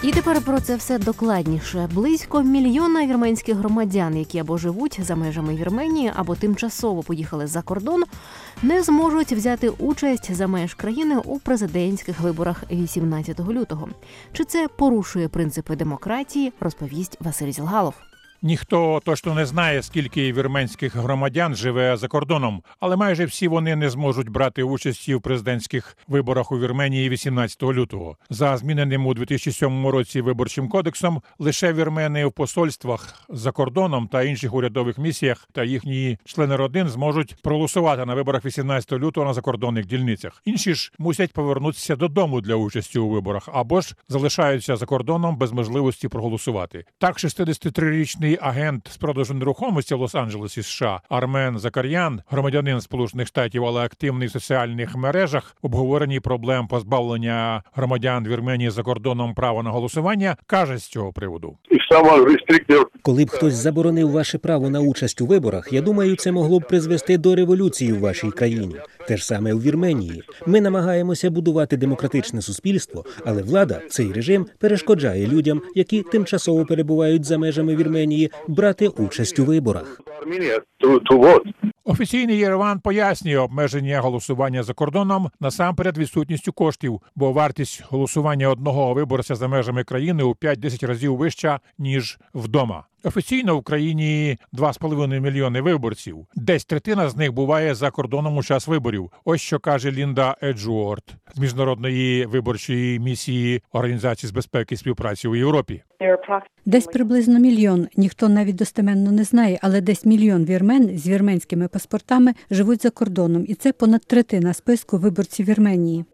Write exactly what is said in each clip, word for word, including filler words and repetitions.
І тепер про це все докладніше. Близько мільйона вірменських громадян, які або живуть за межами Вірменії, або тимчасово поїхали за кордон, не зможуть взяти участь за меж країни у президентських виборах вісімнадцятого лютого. Чи це порушує принципи демократії, розповість Василь Зілгалов. Ніхто точно не знає, скільки вірменських громадян живе за кордоном, але майже всі вони не зможуть брати участі в президентських виборах у Вірменії вісімнадцятого лютого. За зміненим у дві тисячі сьомому році виборчим кодексом, лише вірмени в посольствах за кордоном та інших урядових місіях та їхні члени родин зможуть проголосувати на виборах вісімнадцятого лютого на закордонних дільницях. Інші ж мусять повернутися додому для участі у виборах, або ж залишаються за кордоном без можливості проголосувати. Так, шістдесятитрирічний агент з продажу нерухомості в Лос-Анджелесі, США, Армен Закар'ян, громадянин Сполучених Штатів, але активний в соціальних мережах, обговоренні проблем позбавлення громадян Вірменії за кордоном права на голосування, каже з цього приводу. Коли б хтось заборонив ваше право на участь у виборах, я думаю, це могло б призвести до революції в вашій країні. Те ж саме у Вірменії. Ми намагаємося будувати демократичне суспільство, але влада, цей режим, перешкоджає людям, які тимчасово перебувають за межами Вірменії, брати участь у виборах. Офіційний Єреван пояснює обмеження голосування за кордоном насамперед відсутністю коштів, бо вартість голосування одного виборця за межами країни у п'ять-десять разів вища, ніж вдома. Офіційно в країні два з половиною мільйони виборців. Десь третина з них буває за кордоном у час виборів. Ось що каже Лінда Еджуорт з Міжнародної виборчої місії Організації з безпеки і співпраці у Європі. Десь приблизно мільйон, ніхто навіть достеменно не знає, але десь мільйон вірмен з вірменськими паспортами живуть за кордоном, і це понад третина списку виборців Вірменії.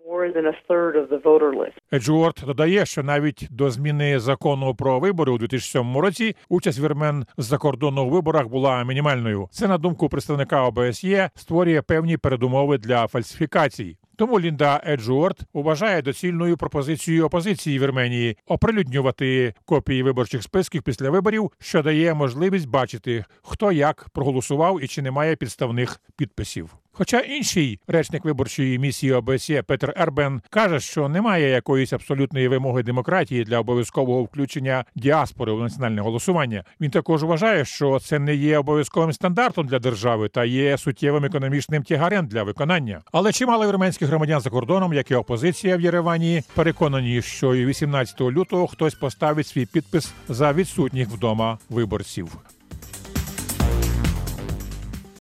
Еджуорт додає, що навіть до зміни закону про вибори у дві тисячі сьомому році участь вірмен з-за кордону у виборах була мінімальною. Це, на думку представника О Б С Є, створює певні передумови для фальсифікацій. Тому Лінда Еджуорт вважає доцільною пропозицію опозиції Вірменії оприлюднювати копії виборчих списків після виборів, що дає можливість бачити, хто як проголосував і чи немає підставних підписів. Хоча інший речник виборчої місії О Б С Є Петер Ербен каже, що немає якоїсь абсолютної вимоги демократії для обов'язкового включення діаспори у національне голосування. Він також вважає, що це не є обов'язковим стандартом для держави та є суттєвим економічним тягарем для виконання. Але чимало вірменських громадян за кордоном, як і опозиція в Єревані, переконані, що і вісімнадцятого лютого хтось поставить свій підпис за відсутніх вдома виборців.